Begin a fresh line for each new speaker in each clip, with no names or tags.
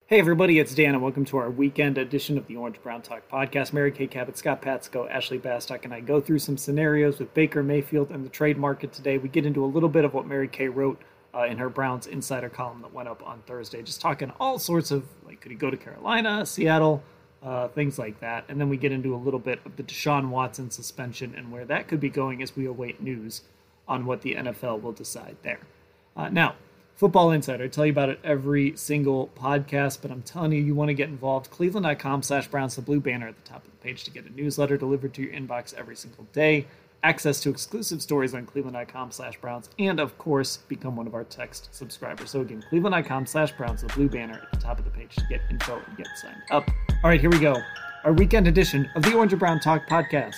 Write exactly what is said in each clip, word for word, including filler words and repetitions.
Hey everybody, it's Dan, and welcome to our weekend edition of the Orange Brown Talk podcast. Mary Kay Cabot, Scott Patsko, Ashley Bastock, and I go through some scenarios with Baker Mayfield and the trade market today. We get into a little bit of what Mary Kay wrote uh, in her Browns Insider column that went up on Thursday, just talking all sorts of, like, could he go to Carolina, Seattle, uh, things like that. And then we get into a little bit of the Deshaun Watson suspension and where that could be going as we await news on what the N F L will decide there. Uh, now, Football Insider. I tell you about it every single podcast, but I'm telling you, you want to get involved. Cleveland.com slash Browns, the blue banner at the top of the page to get a newsletter delivered to your inbox every single day, access to exclusive stories on Cleveland.com slash Browns, and of course, become one of our text subscribers. So again, Cleveland.com slash Browns, the blue banner at the top of the page to get info and get signed up. All right, here we go. Our weekend edition of the Orange and Brown Talk podcast.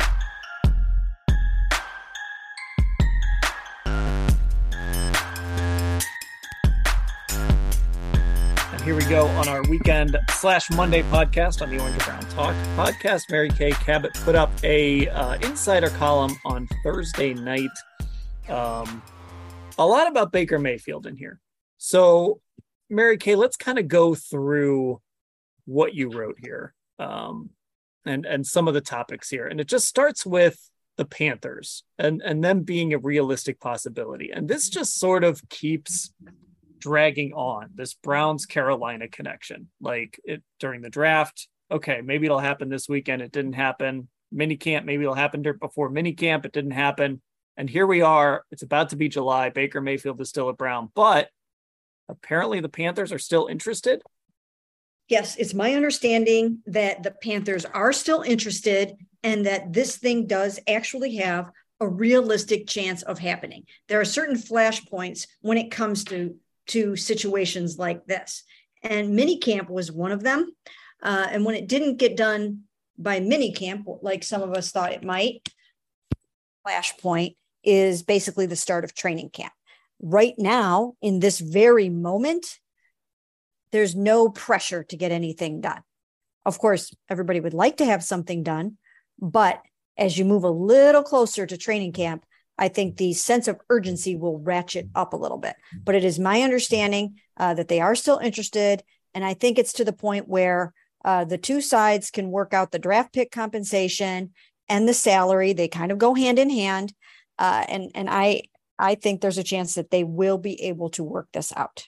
Here we go on our weekend slash Monday podcast on the Orange and Brown Talk podcast. Mary Kay Cabot put up a uh, insider column on Thursday night. Um, a lot about Baker Mayfield in here. So, Mary Kay, let's kind of go through what you wrote here um, and and some of the topics here. And it just starts with the Panthers and and them being a realistic possibility. And this just sort of keeps dragging on, this Browns Carolina connection, like it during the draft. Okay, maybe it'll happen this weekend. It didn't happen. Mini camp, maybe it'll happen before mini camp. It didn't happen. And here we are. It's about to be July. Baker Mayfield is still a Brown, but apparently the Panthers are still interested.
Yes, it's my understanding that the Panthers are still interested and that this thing does actually have a realistic chance of happening. There are certain flashpoints when it comes to to situations like this. And minicamp was one of them. Uh, and when it didn't get done by minicamp, like some of us thought it might, flashpoint is basically the start of training camp. Right now, in this very moment, there's no pressure to get anything done. Of course, everybody would like to have something done, but as you move a little closer to training camp, I think the sense of urgency will ratchet up a little bit, but it is my understanding uh, that they are still interested. And I think it's to the point where uh, the two sides can work out the draft pick compensation and the salary. They kind of go hand in hand. Uh, and, and I, I think there's a chance that they will be able to work this out.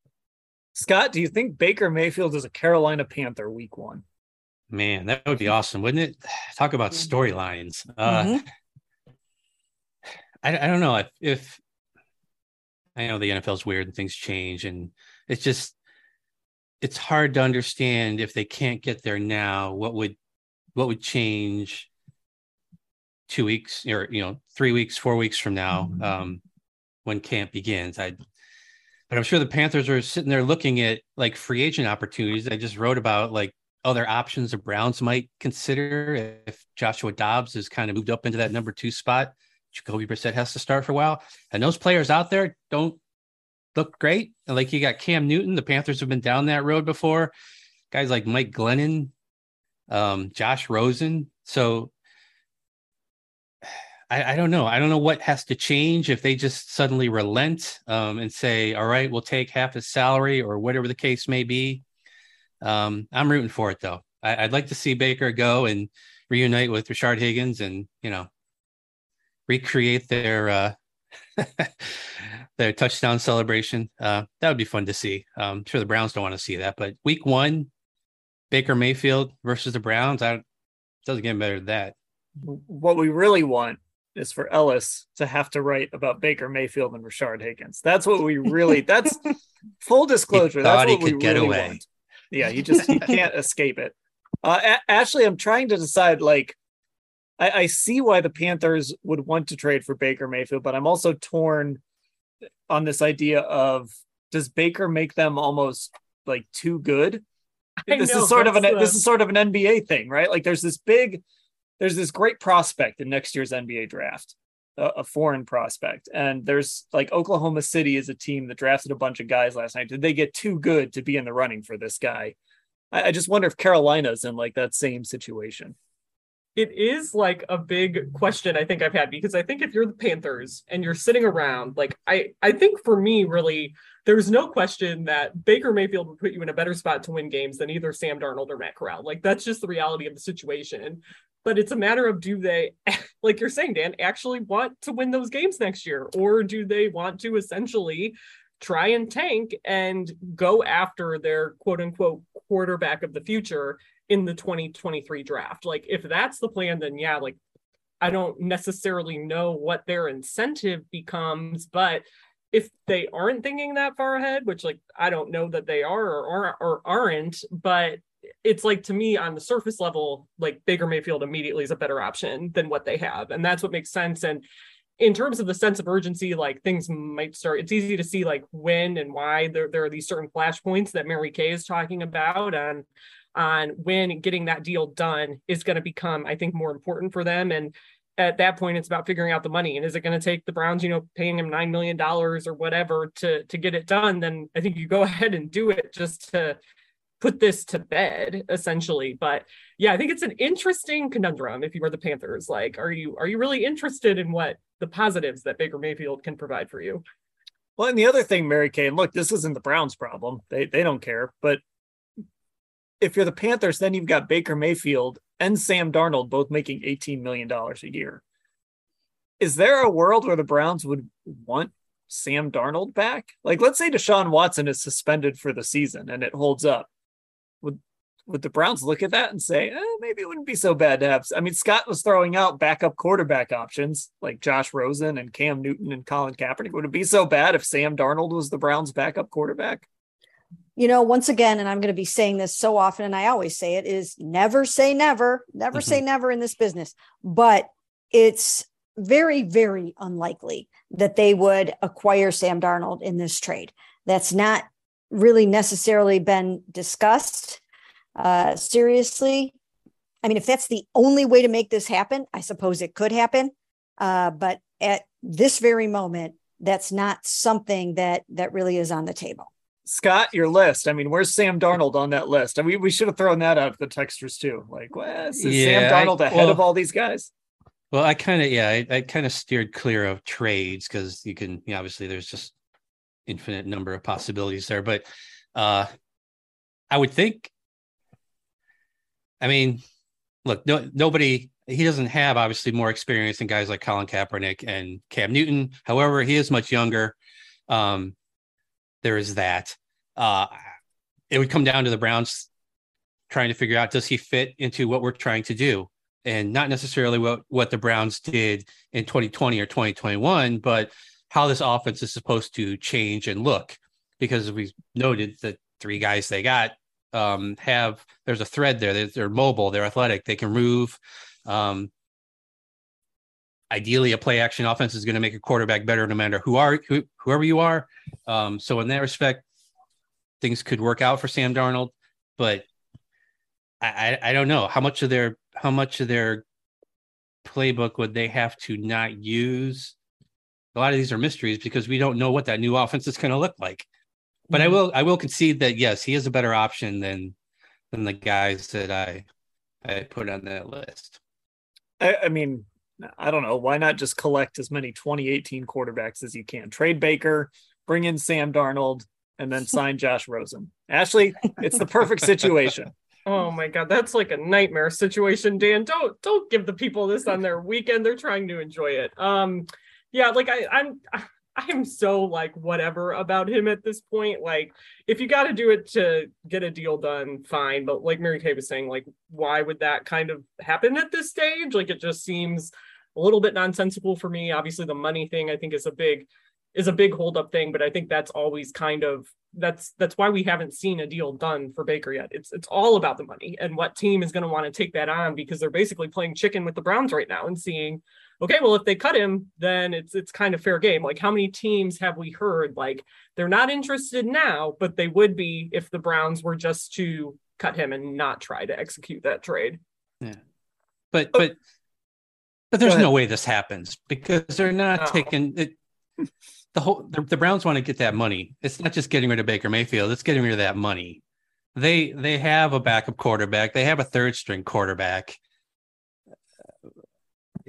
Scott, do you think Baker Mayfield is a Carolina Panther week one?
Man, that would be awesome, wouldn't it? Talk about storylines. Uh,
Mm-hmm.
I, I don't know if, if I know the N F L is weird and things change, and it's just, it's hard to understand if they can't get there now, what would, what would change two weeks or, you know, three weeks, four weeks from now, um, when camp begins. I, but I'm sure the Panthers are sitting there looking at like free agent opportunities. I just wrote about like other options the Browns might consider if Joshua Dobbs has kind of moved up into that number two spot. Jacoby Brissett has to start for a while. And those players out there don't look great. And like you got Cam Newton, the Panthers have been down that road before. Guys like Mike Glennon, um, Josh Rosen. So I, I don't know. I don't know what has to change if they just suddenly relent um, and say, all right, we'll take half his salary or whatever the case may be. Um, I'm rooting for it, though. I, I'd like to see Baker go and reunite with Rashard Higgins and, you know, recreate their uh, their touchdown celebration. Uh, that would be fun to see. Um, I'm sure the Browns don't want to see that, but week one, Baker Mayfield versus the Browns, I, it doesn't get better than that.
What we really want is for Ellis to have to write about Baker Mayfield and Rashard Higgins. That's what we really, that's full disclosure.
He
That's
thought he
what we
could get
really
away.
want. Yeah, you just, you can't escape it. Uh, A- Ashley, I'm trying to decide, like, I, I see why the Panthers would want to trade for Baker Mayfield, but I'm also torn on this idea of, does Baker make them almost like too good?
I
This
know,
is sort of an
that's, uh,
this is sort of an N B A thing, right? Like there's this big, there's this great prospect in next year's N B A draft, a, a foreign prospect, and there's like Oklahoma City is a team that drafted a bunch of guys last night. Did they get too good to be in the running for this guy? I, I just wonder if Carolina's in like that same situation.
it is like a big question I think I've had, because I think if you're the Panthers and you're sitting around, like I, I think for me, really, there's no question that Baker Mayfield would put you in a better spot to win games than either Sam Darnold or Matt Corral. Like that's just the reality of the situation. But it's a matter of, do they, like you're saying, Dan, actually want to win those games next year? Or do they want to essentially try and tank and go after their quote unquote quarterback of the future in the twenty twenty-three draft? Like if that's the plan, then yeah, like I don't necessarily know what their incentive becomes, but if they aren't thinking that far ahead, which like I don't know that they are or, or, or aren't, but it's like, to me, on the surface level, like Baker Mayfield immediately is a better option than what they have. And that's what makes sense. And in terms of the sense of urgency, like things might start, it's easy to see like when and why there, there are these certain flashpoints that Mary Kay is talking about on, on when getting that deal done is going to become, I think, more important for them. And at that point, it's about figuring out the money. And is it going to take the Browns, you know, paying him nine million dollars or whatever to, to get it done? Then I think you go ahead and do it just to put this to bed, essentially. But yeah, I think it's an interesting conundrum if you were the Panthers. Like, are you are you really interested in what the positives that Baker Mayfield can provide for you?
Well, and the other thing, Mary Kay, and look, this isn't the Browns' problem. They they don't care. But if you're the Panthers, then you've got Baker Mayfield and Sam Darnold both making eighteen million dollars a year. Is there a world where the Browns would want Sam Darnold back? Like, let's say Deshaun Watson is suspended for the season and it holds up. Would would the Browns look at that and say, eh, maybe it wouldn't be so bad to have? I mean, Scott was throwing out backup quarterback options like Josh Rosen and Cam Newton and Colin Kaepernick. Would it be so bad if Sam Darnold was the Browns' backup quarterback?
You know, once again, and I'm going to be saying this so often, and I always say it, is never say never, never mm-hmm. say never in this business. But it's very, very unlikely that they would acquire Sam Darnold in this trade. That's not really necessarily been discussed uh, seriously. I mean, if that's the only way to make this happen, I suppose it could happen. Uh, but at this very moment, that's not something that that really is on the table.
Scott, your list. I mean, where's Sam Darnold on that list? I mean, we should have thrown that out to the texters too. Like, well, is yeah, Sam Darnold I, ahead well, of all these guys?
Well, I kind of, yeah, I, I kind of steered clear of trades because you can, you know, obviously there's just infinite number of possibilities there, but uh I would think, I mean, look, no, nobody, he doesn't have obviously more experience than guys like Colin Kaepernick and Cam Newton. However, he is much younger. Um, there is that. Uh, it would come down to the Browns trying to figure out, does he fit into what we're trying to do? And not necessarily what, what the Browns did in twenty twenty or twenty twenty-one, but how this offense is supposed to change and look, because we noted that three guys they got um, have, there's a thread there. They're, they're mobile, they're athletic, they can move. Um, ideally, a play action offense is going to make a quarterback better no matter who are, who, whoever you are. Um, so in that respect, things could work out for Sam Darnold, but I, I, I don't know how much of their, how much of their playbook would they have to not use. A lot of these are mysteries because we don't know what that new offense is going to look like. But mm-hmm. I will, I will concede that yes, he is a better option than than the guys that I I put on that list.
I, I mean, I don't know. Why not just collect as many twenty eighteen quarterbacks as you can? Trade Baker, bring in Sam Darnold, and then sign Josh Rosen. Ashley, it's the perfect situation.
Oh my God, that's like a nightmare situation, Dan. Don't don't give the people this on their weekend. They're trying to enjoy it. Um. Yeah, like I, I'm, I'm so like whatever about him at this point. Like, if you got to do it to get a deal done, fine. But like Mary Kay was saying, like, why would that kind of happen at this stage? Like, it just seems a little bit nonsensical for me. Obviously, the money thing I think is a big, is a big holdup thing. But I think that's always kind of that's that's why we haven't seen a deal done for Baker yet. It's it's all about the money and what team is going to want to take that on, because they're basically playing chicken with the Browns right now and seeing, okay, well, if they cut him, then it's it's kind of fair game. Like, how many teams have we heard, like, they're not interested now, but they would be if the Browns were just to cut him and not try to execute that trade?
Yeah. But, but, but there's no way this happens because they're not no. taking it. The whole, the, the Browns want to get that money. It's not just getting rid of Baker Mayfield. It's getting rid of that money. They, they have a backup quarterback. They have a third string quarterback.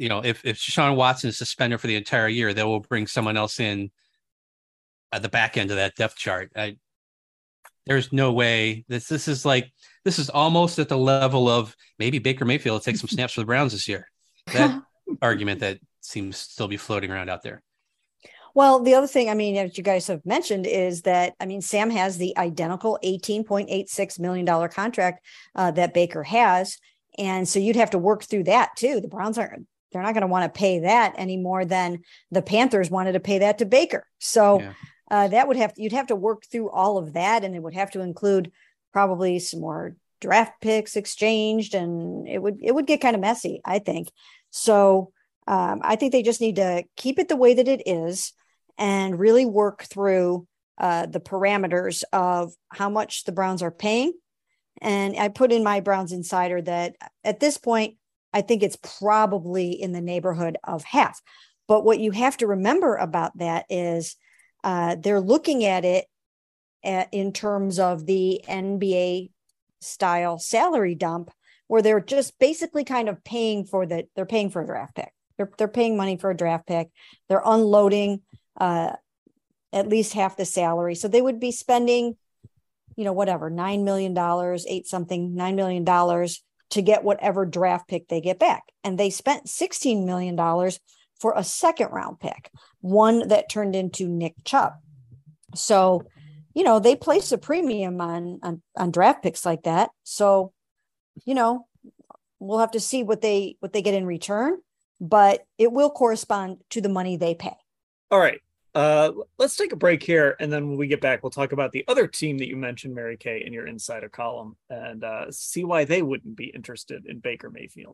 you know, if if Deshaun Watson is suspended for the entire year, they will bring someone else in at the back end of that depth chart. I, there's no way this this is like this is almost at the level of maybe Baker Mayfield will take some snaps for the Browns this year. That argument that seems to still be floating around out there.
Well, the other thing, I mean, as you guys have mentioned, is that, I mean, Sam has the identical eighteen point eight six million dollars contract uh, that Baker has. And so you'd have to work through that too. The Browns aren't, they're not going to want to pay that any more than the Panthers wanted to pay that to Baker. So yeah. uh, that would have, you'd have to work through all of that. And it would have to include probably some more draft picks exchanged. And it would, it would get kind of messy, I think. So um, I think they just need to keep it the way that it is and really work through uh, the parameters of how much the Browns are paying. And I put in my Browns Insider that at this point, I think it's probably in the neighborhood of half. But what you have to remember about that is uh, they're looking at it at, in terms of the N B A style salary dump, where they're just basically kind of paying for the, they're paying for a draft pick. They're, they're paying money for a draft pick. They're unloading uh, at least half the salary. So they would be spending, you know, whatever, nine million dollars, eight something, nine million dollars to get whatever draft pick they get back. And they spent sixteen million dollars for a second round pick, one that turned into Nick Chubb. So, you know, they place a premium on, on, on draft picks like that. So, you know, we'll have to see what they, what they get in return, but it will correspond to the money they pay.
All right. Uh, let's take a break here. And then when we get back, we'll talk about the other team that you mentioned, Mary Kay, in your insider column and uh, see why they wouldn't be interested in Baker Mayfield.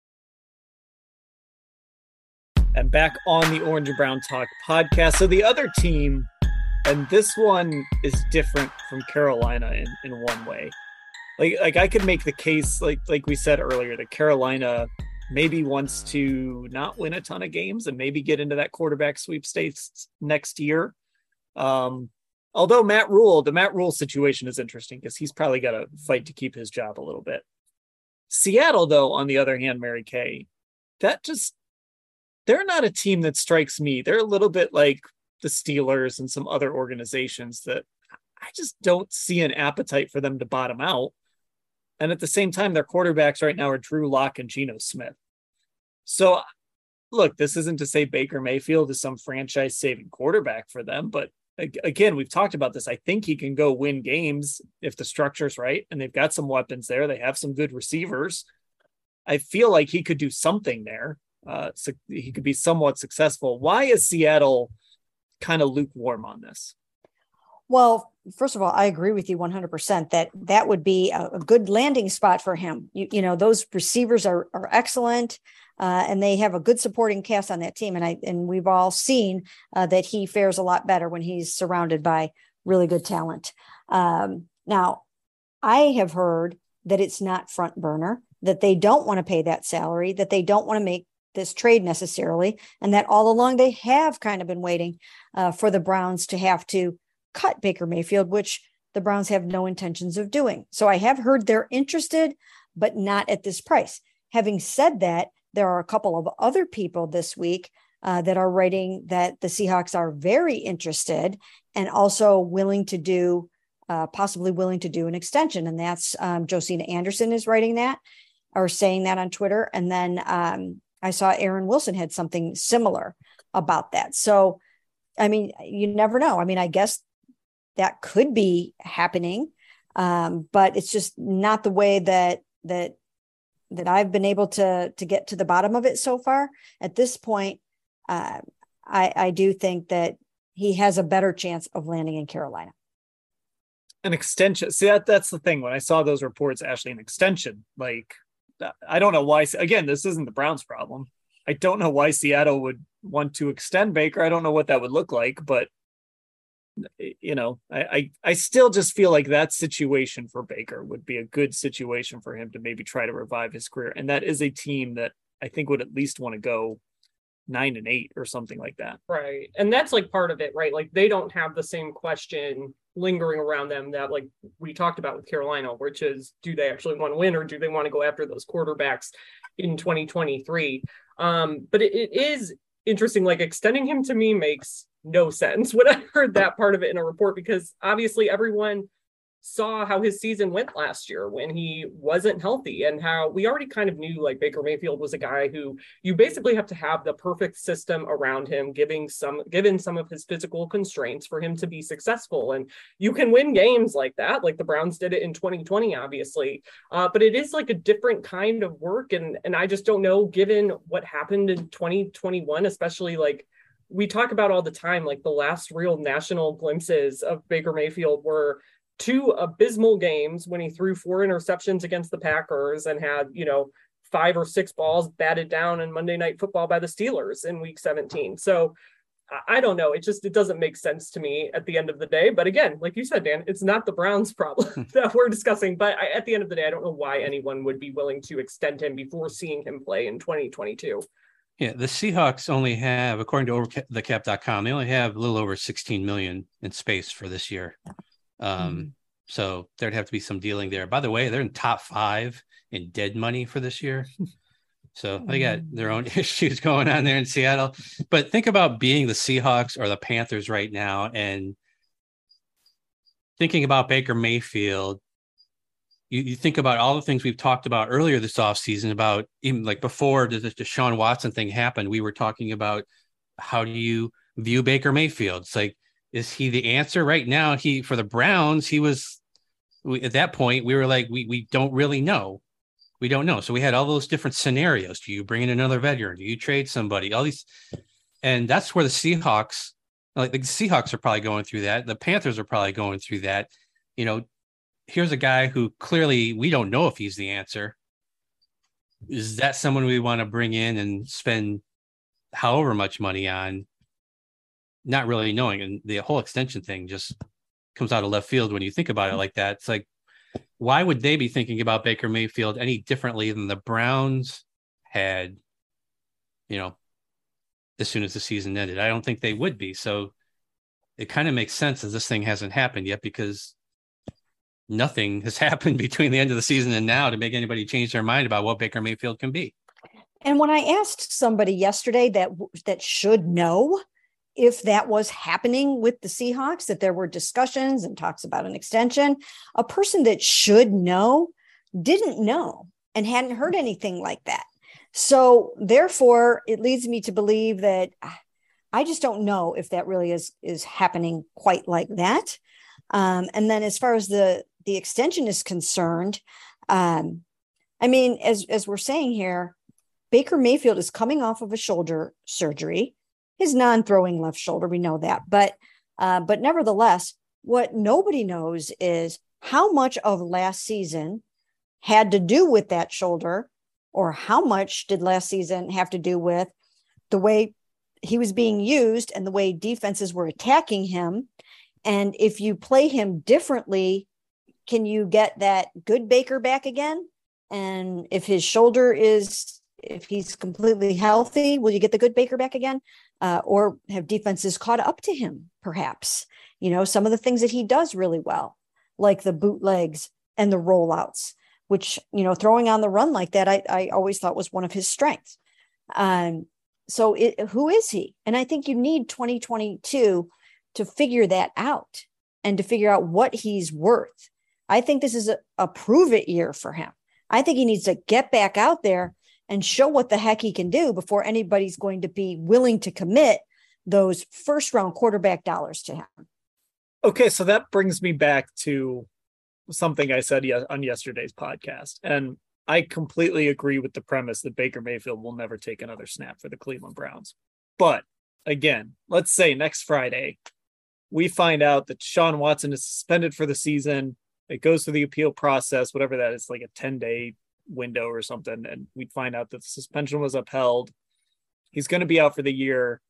And back on the Orange and Brown Talk podcast. So the other team, and this one is different from Carolina in, in one way. Like, like I could make the case, like, like we said earlier, that Carolina maybe wants to not win a ton of games and maybe get into that quarterback sweepstakes next year. Um, although Matt Rule, the Matt Rule situation is interesting because he's probably got to fight to keep his job a little bit. Seattle, though, on the other hand, Mary Kay, that just, they're not a team that strikes me. They're a little bit like the Steelers and some other organizations that I just don't see an appetite for them to bottom out. And at the same time, their quarterbacks right now are Drew Lock and Geno Smith. So, look, this isn't to say Baker Mayfield is some franchise-saving quarterback for them. But again, we've talked about this. I think he can go win games if the structure's right. And they've got some weapons there. They have some good receivers. I feel like he could do something there. Uh, so he could be somewhat successful. Why is Seattle kind of lukewarm on this?
Well, first of all, I agree with you one hundred percent that that would be a, a good landing spot for him. You, you know, those receivers are are excellent, uh, and they have a good supporting cast on that team. And I and we've all seen uh, that he fares a lot better when he's surrounded by really good talent. Um, now, I have heard that it's not front burner, that they don't want to pay that salary, that they don't want to make this trade necessarily, and that all along they have kind of been waiting uh, for the Browns to have to cut Baker Mayfield, which the Browns have no intentions of doing. So I have heard they're interested, but not at this price. Having said that, there are a couple of other people this week uh, that are writing that the Seahawks are very interested and also willing to do, uh, possibly willing to do an extension. And that's um, Josina Anderson is writing that or saying that on Twitter. And then um, I saw Aaron Wilson had something similar about that. So, I mean, you never know. I mean, I guess that could be happening, um, but it's just not the way that that that I've been able to to get to the bottom of it so far. At this point, uh, I, I do think that he has a better chance of landing in Carolina.
An extension. See, that that's the thing. When I saw those reports, Ashley, an extension. Like, I don't know why. Again, this isn't the Browns' problem. I don't know why Seattle would want to extend Baker. I don't know what that would look like, but you know, I, I, I still just feel like that situation for Baker would be a good situation for him to maybe try to revive his career. And that is a team that I think would at least want to go nine and eight or something like that.
Right. And that's like part of it, right? Like they don't have the same question lingering around them that like we talked about with Carolina, which is, do they actually want to win or do they want to go after those quarterbacks in twenty twenty-three? Um, but it, it is interesting, like extending him to me makes no sense when I heard that part of it in a report, because obviously everyone saw how his season went last year when he wasn't healthy, and how we already kind of knew like Baker Mayfield was a guy who you basically have to have the perfect system around him, giving some given some of his physical constraints for him to be successful. And you can win games like that, like the Browns did it in twenty twenty, obviously. Uh, but it is like a different kind of work. And, and I just don't know, given what happened in twenty twenty-one, especially like we talk about all the time, like the last real national glimpses of Baker Mayfield were two abysmal games when he threw four interceptions against the Packers and had, you know, five or six balls batted down in Monday Night Football by the Steelers in week seventeen. So I don't know. It just, it doesn't make sense to me at the end of the day. But again, like you said, Dan, it's not the Browns' problem that we're discussing. But I, at the end of the day, I don't know why anyone would be willing to extend him before seeing him play in twenty twenty-two.
Yeah, the Seahawks only have, according to over the cap dot com, they only have a little over sixteen million in space for this year. Um, mm-hmm. So there'd have to be some dealing there. By the way, they're in top five in dead money for this year. So they got their own issues going on there in Seattle. But think about being the Seahawks or the Panthers right now and thinking about Baker Mayfield. You, you think about all the things we've talked about earlier this offseason about even like before the, the Deshaun Watson thing happened, we were talking about how do you view Baker Mayfield? It's like, is he the answer right now? He, for the Browns, he was we, at that point, we were like, we, we don't really know. We don't know. So we had all those different scenarios. Do you bring in another veteran? Do you trade somebody? All these, and that's where the Seahawks, like the Seahawks are probably going through that. The Panthers are probably going through that. You know, here's a guy who clearly we don't know if he's the answer. Is that someone we want to bring in and spend however much money on? Not really knowing. And the whole extension thing just comes out of left field when you think about it like that. It's like, why would they be thinking about Baker Mayfield any differently than the Browns had, you know, as soon as the season ended? I don't think they would be. So it kind of makes sense as this thing hasn't happened yet, because nothing has happened between the end of the season and now to make anybody change their mind about what Baker Mayfield can be.
And when I asked somebody yesterday that that should know if that was happening with the Seahawks, that there were discussions and talks about an extension, a person that should know didn't know and hadn't heard anything like that. So therefore, it leads me to believe that I just don't know if that really is, is happening quite like that. Um, and then as far as the, the extension is concerned, um, I mean, as, as we're saying here, Baker Mayfield is coming off of a shoulder surgery. His non-throwing left shoulder, we know that. But uh, but nevertheless, what nobody knows is how much of last season had to do with that shoulder, or how much did last season have to do with the way he was being used and the way defenses were attacking him. And if you play him differently, can you get that good Baker back again? And if his shoulder is, if he's completely healthy, will you get the good Baker back again? Uh, or have defenses caught up to him, perhaps? You know, some of the things that he does really well, like the bootlegs and the rollouts, which, you know, throwing on the run like that, I, I always thought was one of his strengths. Um, so it, who is he? And I think you need twenty twenty-two to figure that out and to figure out what he's worth. I think this is a, a prove it year for him. I think he needs to get back out there and show what the heck he can do before anybody's going to be willing to commit those first round quarterback dollars to him.
Okay, so that brings me back to something I said on yesterday's podcast. And I completely agree with the premise that Baker Mayfield will never take another snap for the Cleveland Browns. But again, let's say next Friday, we find out that Deshaun Watson is suspended for the season. It goes through the appeal process, whatever that is, like a ten-day window or something, and we'd find out that the suspension was upheld. He's going to be out for the year.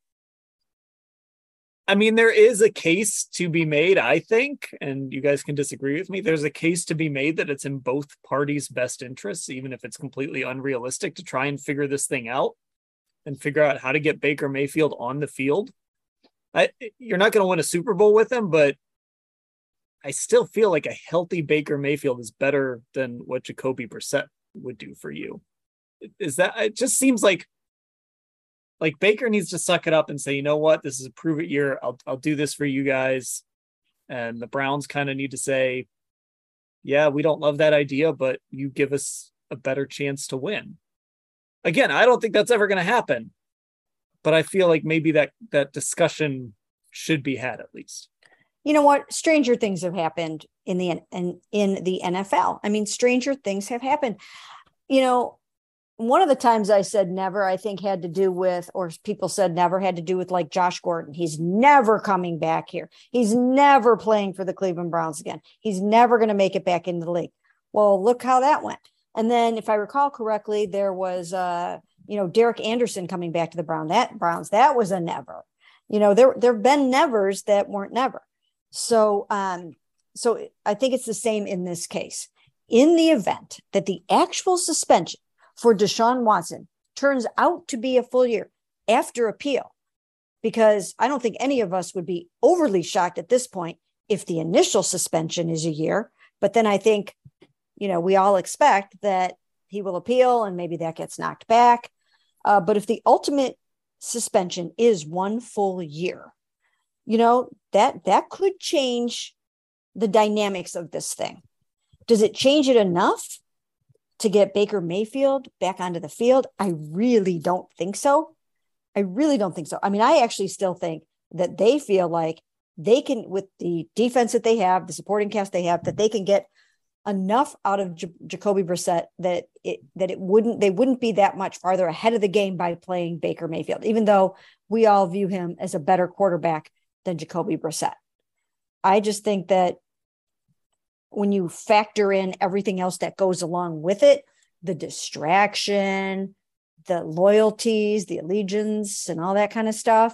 I mean, there is a case to be made, I think, and you guys can disagree with me. There's a case to be made that it's in both parties' best interests, even if it's completely unrealistic, to try and figure this thing out and figure out how to get Baker Mayfield on the field. I, you're not going to win a Super Bowl with him, but I still feel like a healthy Baker Mayfield is better than what Jacoby Brissett would do for you. Is that, it just seems like, like Baker needs to suck it up and say, you know what, this is a prove it year. I'll, I'll do this for you guys. And the Browns kind of need to say, yeah, we don't love that idea, but you give us a better chance to win. Again, I don't think that's ever going to happen, but I feel like maybe that, that discussion should be had at least.
You know what? Stranger things have happened in the in, in the N F L. I mean, stranger things have happened. You know, one of the times I said never, I think had to do with, or people said never, had to do with like Josh Gordon. He's never coming back here. He's never playing for the Cleveland Browns again. He's never going to make it back into the league. Well, look how that went. And then if I recall correctly, there was, uh, you know, Derek Anderson coming back to the Brown, that Browns. That was a never. You know, there, there have been nevers that weren't never. So, um, so I think it's the same in this case. In the event that the actual suspension for Deshaun Watson turns out to be a full year after appeal, because I don't think any of us would be overly shocked at this point if the initial suspension is a year. But then I think, you know, we all expect that he will appeal and maybe that gets knocked back. Uh, but if the ultimate suspension is one full year, you know, that that could change the dynamics of this thing. Does it change it enough to get Baker Mayfield back onto the field? I really don't think so. I really don't think so. I mean, I actually still think that they feel like they can, with the defense that they have, the supporting cast they have, that they can get enough out of J- Jacoby Brissett that it that it wouldn't they wouldn't be that much farther ahead of the game by playing Baker Mayfield, even though we all view him as a better quarterback than Jacoby Brissett. I just think that when you factor in everything else that goes along with it, the distraction, the loyalties, the allegiance, and all that kind of stuff,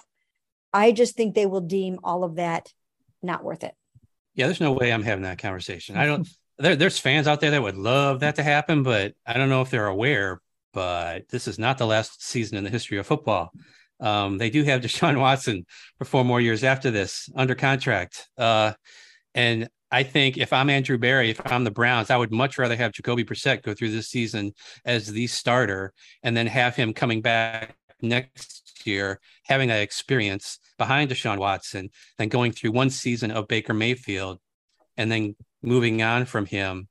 I just think they will deem all of that not worth it.
Yeah, there's no way I'm having that conversation. I don't, there, there's fans out there that would love that to happen, but I don't know if they're aware, but this is not the last season in the history of football. Um, they do have Deshaun Watson for four more years after this under contract. Uh, and I think if I'm Andrew Berry, if I'm the Browns, I would much rather have Jacoby Brissett go through this season as the starter and then have him coming back next year, having that experience behind Deshaun Watson than going through one season of Baker Mayfield and then moving on from him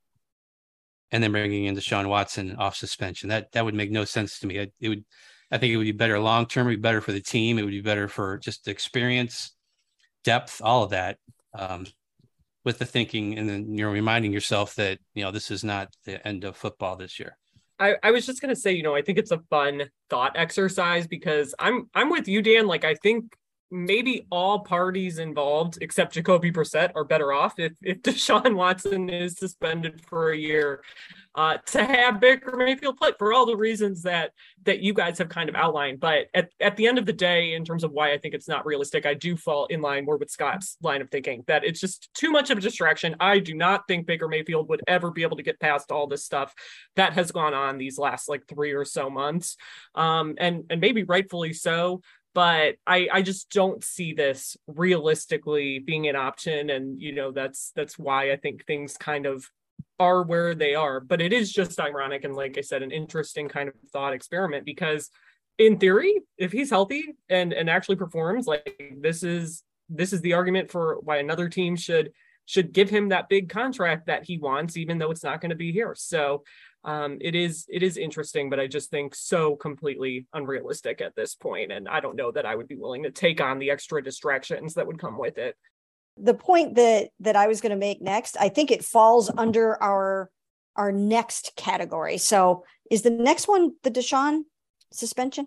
and then bringing in Deshaun Watson off suspension. That, that would make no sense to me. It, it would, I think it would be better long-term. It would be better for the team. It would be better for just experience, depth, all of that. Um, with the thinking and then you're reminding yourself that, you know, this is not the end of football this year.
I, I was just going to say, you know, I think it's a fun thought exercise because I'm, I'm with you, Dan. Like, I think maybe all parties involved, except Jacoby Brissett, are better off if, if Deshaun Watson is suspended for a year, uh, to have Baker Mayfield play for all the reasons that, that you guys have kind of outlined. But at, at the end of the day, in terms of why I think it's not realistic, I do fall in line more with Scott's line of thinking that it's just too much of a distraction. I do not think Baker Mayfield would ever be able to get past all this stuff that has gone on these last like three or so months. Um, and, and maybe rightfully so. But I, I just don't see this realistically being an option. And, you know, that's that's why I think things kind of are where they are. But it is just ironic. And like I said, an interesting kind of thought experiment, because in theory, if he's healthy and, and actually performs, like this is this is the argument for why another team should should give him that big contract that he wants, even though it's not going to be here. So Um, it is it is interesting, but I just think so completely unrealistic at this point. And I don't know that I would be willing to take on the extra distractions that would come with it.
The point that that I was going to make next, I think it falls under our our next category. So is the next one the Deshaun suspension?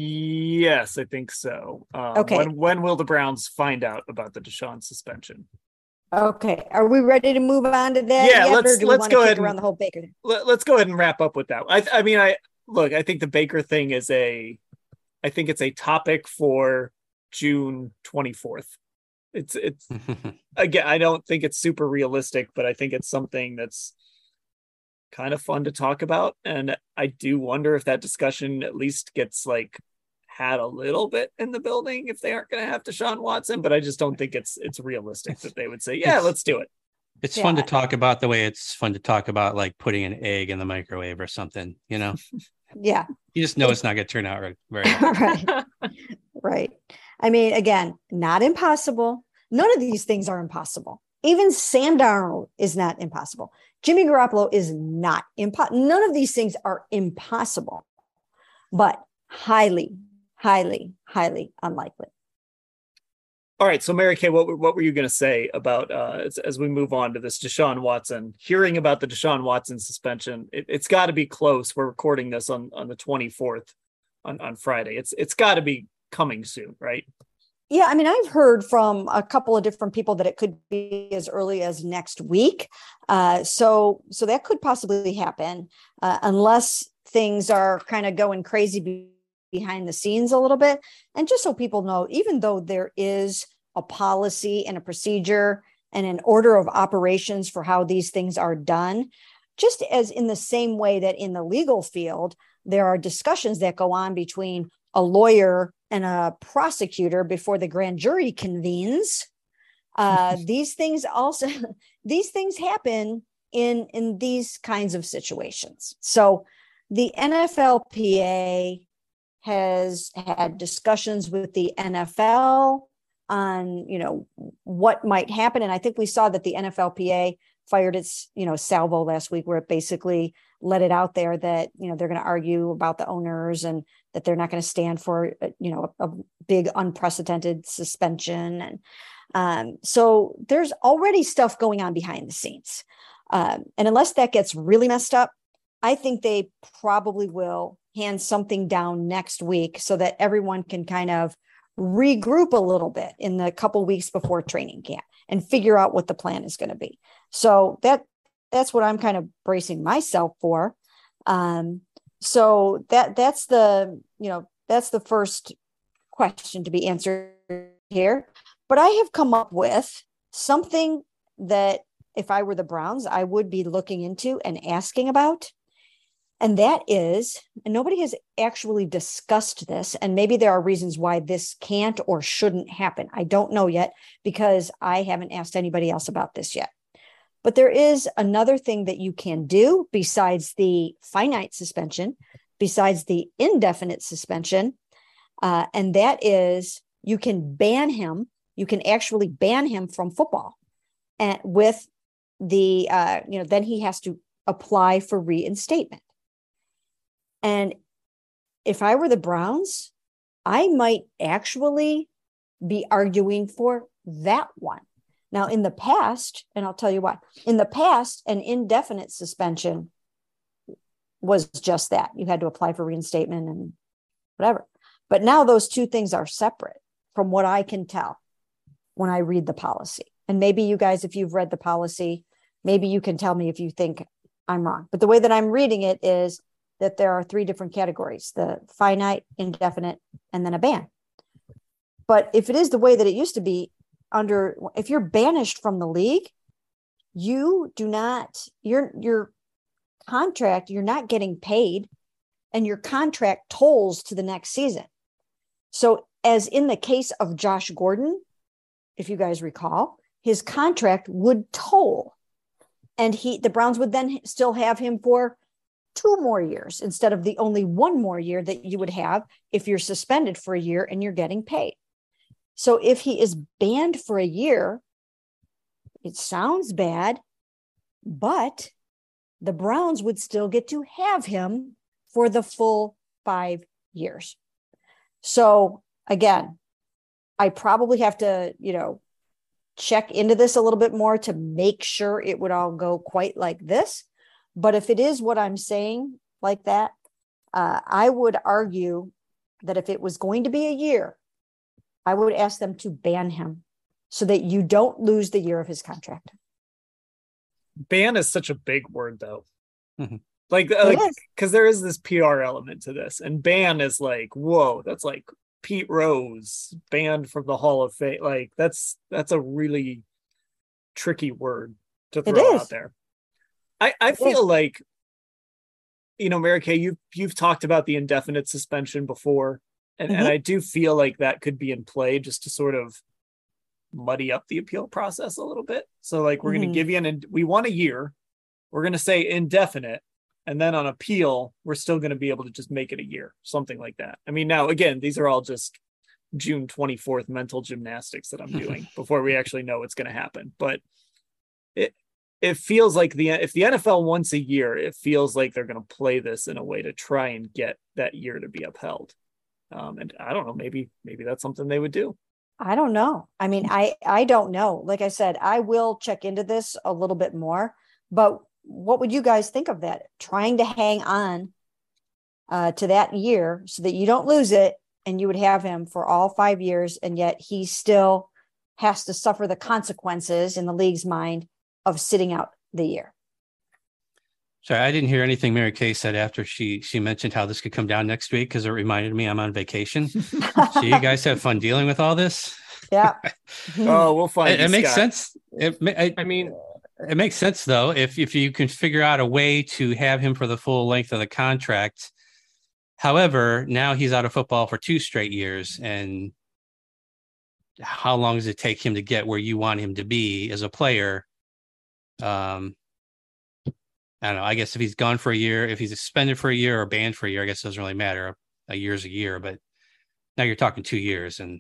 Yes, I think so. Um,
Okay.
When, when will the Browns find out about the Deshaun suspension?
Okay. Are we ready to move on to that?
Yeah,
yet,
let's-
or do we
let's
want
go
to kick
ahead and-
around the whole Baker thing?
Let, let's go ahead and wrap up with that. I, I mean, I look, I think the Baker thing is a, I think it's a topic for June twenty-fourth. It's, it's, again, I don't think it's super realistic, but I think it's something that's kind of fun to talk about. And I do wonder if that discussion at least gets like had a little bit in the building if they aren't going to have Deshaun Watson, but I just don't think it's it's realistic that they would say, yeah,
It's-
let's do it.
It's
Yeah.
fun to talk about the way it's fun to talk about like putting an egg in the microwave or something, you know,
Yeah.
you just know it's not going to turn out right. Very well.
Right. Right. I mean, again, not impossible. None of these things are impossible. Even Sam Darnold is not impossible. Jimmy Garoppolo is not impossible. None of these things are impossible, but highly, highly, highly unlikely.
All right, so Mary Kay, what what were you going to say about uh, as, as we move on to this Deshaun Watson? Hearing about the Deshaun Watson suspension, it, it's got to be close. We're recording this on, on the twenty-fourth on, on Friday. It's it's got to be coming soon, right?
Yeah, I mean, I've heard from a couple of different people that it could be as early as next week. Uh, so, so that could possibly happen uh, unless things are kind of going crazy be- behind the scenes a little bit. And just so people know, even though there is a policy and a procedure and an order of operations for how these things are done, just as in the same way that in the legal field, there are discussions that go on between a lawyer and a prosecutor before the grand jury convenes. Uh, these things also, these things happen in, in these kinds of situations. So the N F L P A has had discussions with the N F L on, you know, what might happen. And I think we saw that the N F L P A fired its, you know, salvo last week, where it basically let it out there that, you know, they're going to argue about the owners and that they're not going to stand for, you know, a, a big unprecedented suspension. And um, so there's already stuff going on behind the scenes. Um, and unless that gets really messed up, I think they probably will hand something down next week so that everyone can kind of regroup a little bit in the couple weeks before training camp and figure out what the plan is going to be. So that that's what I'm kind of bracing myself for. Um, so that that's the, you know, that's the first question to be answered here. But I have come up with something that if I were the Browns, I would be looking into and asking about. And that is, and nobody has actually discussed this, and maybe there are reasons why this can't or shouldn't happen. I don't know yet because I haven't asked anybody else about this yet. But there is another thing that you can do besides the finite suspension, besides the indefinite suspension, uh, and that is you can ban him. You can actually ban him from football, and with the, uh, you know, then he has to apply for reinstatement. And if I were the Browns, I might actually be arguing for that one. Now, in the past, and I'll tell you why, in the past, an indefinite suspension was just that. You had to apply for reinstatement and whatever. But now those two things are separate from what I can tell when I read the policy. And maybe you guys, if you've read the policy, maybe you can tell me if you think I'm wrong. But the way that I'm reading it is that there are three different categories: the finite, indefinite, and then a ban. But if it is the way that it used to be, under, if you're banished from the league, you do not, your, your contract, you're not getting paid, and your contract tolls to the next season. So as in the case of Josh Gordon, if you guys recall, his contract would toll, and he, the Browns would then still have him for two more years instead of the only one more year that you would have if you're suspended for a year and you're getting paid. So if he is banned for a year, it sounds bad, but the Browns would still get to have him for the full five years. So again, I probably have to, you know, check into this a little bit more to make sure it would all go quite like this. But if it is what I'm saying like that, uh, I would argue that if it was going to be a year, I would ask them to ban him so that you don't lose the year of his contract.
Ban is such a big word, though.
Mm-hmm.
Like, like, because there is this P R element to this, and ban is like, whoa, that's like Pete Rose banned from the Hall of Fame. Like, that's that's a really tricky word to throw out there. I, I feel is. like, you know, Mary Kay, you've you've talked about the indefinite suspension before. And,
Mhm.
and I do feel like that could be in play just to sort of muddy up the appeal process a little bit. So like, we're
Mhm.
going to give you an, we want a year, we're going to say indefinite. And then on appeal, we're still going to be able to just make it a year, something like that. I mean, now, again, these are all just June twenty-fourth mental gymnastics that I'm doing before we actually know what's going to happen. But it it feels like the if the N F L once a year, it feels like they're going to play this in a way to try and get that year to be upheld. Um, and I don't know, maybe maybe that's something they would do.
I don't know. I mean, I I don't know. Like I said, I will check into this a little bit more. But what would you guys think of that? Trying to hang on uh, to that year so that you don't lose it, and you would have him for all five years, and yet he still has to suffer the consequences in the league's mind of sitting out the year.
Sorry, I didn't hear anything Mary Kay said after she she mentioned how this could come down next week, because it reminded me I'm on vacation. So you guys have fun dealing with all this?
Yeah.
Oh, we'll find
It,
you,
it makes
Scott.
sense. It, ma- I,
I mean,
it makes sense though if if you can figure out a way to have him for the full length of the contract. However, now he's out of football for two straight years, and how long does it take him to get where you want him to be as a player? Um, I don't know. I guess if he's gone for a year, if he's suspended for a year or banned for a year, I guess it doesn't really matter. A year's a year, but now you're talking two years, and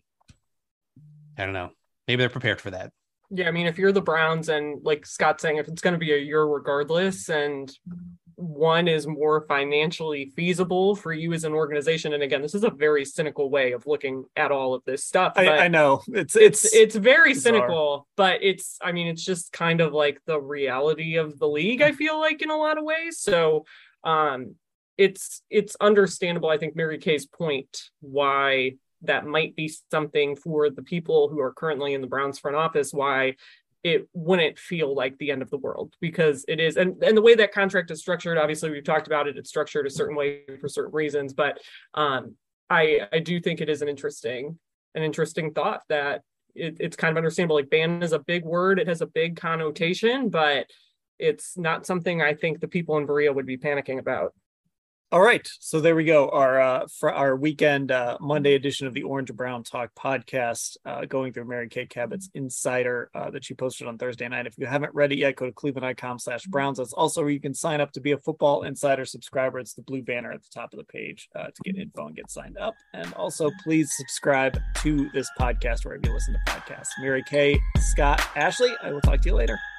I don't know. Maybe they're prepared for that.
yeah, I mean, if you're the Browns and like Scott saying, if it's going to be a year regardless, and one is more financially feasible for you as an organization. And again, this is a very cynical way of looking at all of this stuff.
I,
but
I know it's it's
it's it's very
bizarre.
cynical, but it's, I mean, it's just kind of like the reality of the league, I feel like, in a lot of ways. So um, it's it's understandable, I think, Mary Kay's point, why that might be something for the people who are currently in the Browns front office, why it wouldn't feel like the end of the world, because it is. And, and the way that contract is structured, obviously we've talked about it, it's structured a certain way for certain reasons, but um, I, I do think it is an interesting, an interesting thought that it, it's kind of understandable. Like, ban is a big word. It has a big connotation, but it's not something I think the people in Berea would be panicking about.
All right, so there we go. Our uh, for our weekend uh, Monday edition of the Orange and Brown Talk podcast, uh, going through Mary Kay Cabot's Insider uh, that she posted on Thursday night. If you haven't read it yet, go to cleveland dot com slash Browns. That's also where you can sign up to be a Football Insider subscriber. It's the blue banner at the top of the page uh, to get info and get signed up. And also, please subscribe to this podcast wherever you listen to podcasts. Mary Kay, Scott, Ashley, I will talk to you later.